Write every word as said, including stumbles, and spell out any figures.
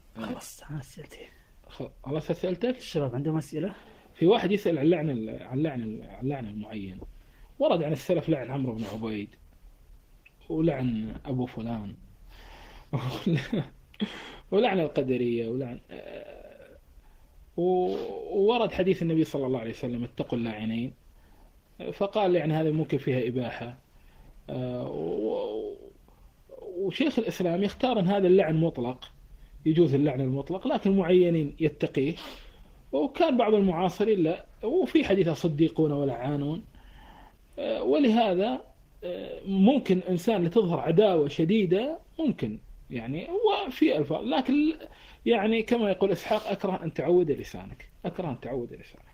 خلاص أنا أسئلتي. خلاص أسئلتك. الشباب عندهم أسئلة؟ في واحد يسأل عن لعن ال- عن لعن عن لعن المعين. ورد عن السلف لعن عمرو بن عبيد، ولعن أبو فلان، ولعن القدرية، ولعن وورد حديث النبي صلى الله عليه وسلم اتقوا اللاعنين. فقال يعني هذا ممكن فيها إباحة. وشيخ الإسلام يختار أن هذا اللعن مطلق، يجوز اللعن المطلق، لكن معينين يتقيه. وكان بعض المعاصرين لا، وفي حديث صديقون ولعانون. ولهذا ممكن إنسان لتظهر عداوة شديدة ممكن يعني وفي ألفاظ، لكن يعني كما يقول إسحاق أكره أن تعود لسانك، أكره أن تعود لسانك.